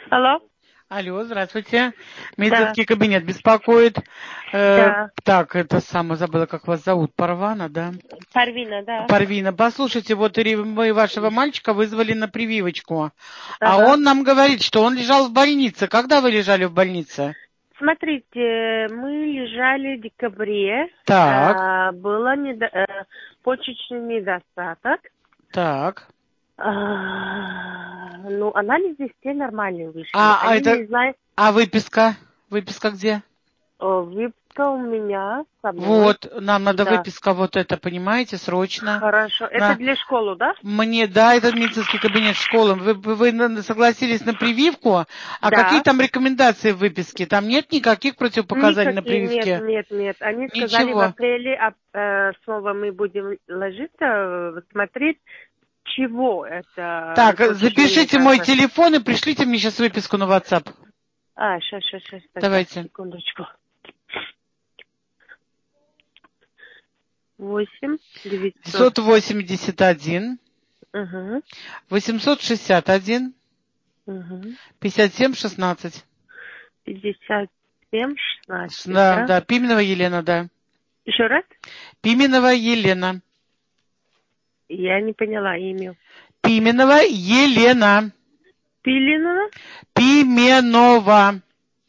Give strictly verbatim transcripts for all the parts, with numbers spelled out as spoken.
Алло? Алло, здравствуйте. Да. Медицинский кабинет беспокоит. Э, Да. так, это самое, забыла, как вас зовут. Парвана, да? Парвина, да. Парвина. Послушайте, вот ри- мы вашего мальчика вызвали на прививочку. А Ага. он нам говорит, что он лежал в больнице. Когда вы лежали в больнице? Смотрите, мы лежали в декабре. Так, А, было недо... э, почечный недостаток. так. А, ну, анализы все нормальные вышли. А, а Они это... не знают... А выписка? Выписка где? О, выписка у меня со мной. Вот, нам надо Да. выписка вот это, понимаете, срочно. Хорошо. Это На... для школы, да? Мне, да, этот медицинский кабинет школы. Вы, вы, вы на- согласились на прививку, а какие Да. там рекомендации в выписке? Там нет никаких противопоказаний на Никакие, нет, прививке? нет, нет. Они сказали в Ничего. апреле, а, э, снова мы будем ложиться, э, смотреть, чего это Так, почечный запишите мой недостаток. телефон и пришлите мне сейчас выписку на WhatsApp. А, сейчас, сейчас, сейчас, так, так, Давайте. секундочку. Восемь, девятьсот. девятьсот восемьдесят один, Угу, восемьсот шестьдесят один, угу. пятьдесят семь шестнадцать. Пятьдесят семь, шестнадцать, Да, да? да, Пименова Елена, да. Еще раз? Пименова Елена. Я не поняла имя. Пименова Елена. Пилинова? Пименова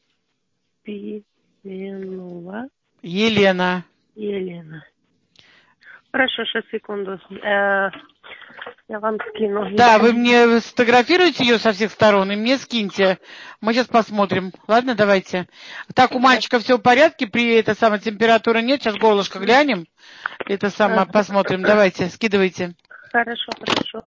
Пименова Елена. Елена. Хорошо, сейчас, секунду. Э, я вам скину. Да, вы мне сфотографируете ее со всех сторон и мне скиньте. Мы сейчас посмотрим. Ладно, давайте. Так, у мальчика все в порядке, при этой самой температуры нет. Сейчас горлышко глянем. Это самое посмотрим. Давайте, скидывайте. Хорошо, хорошо.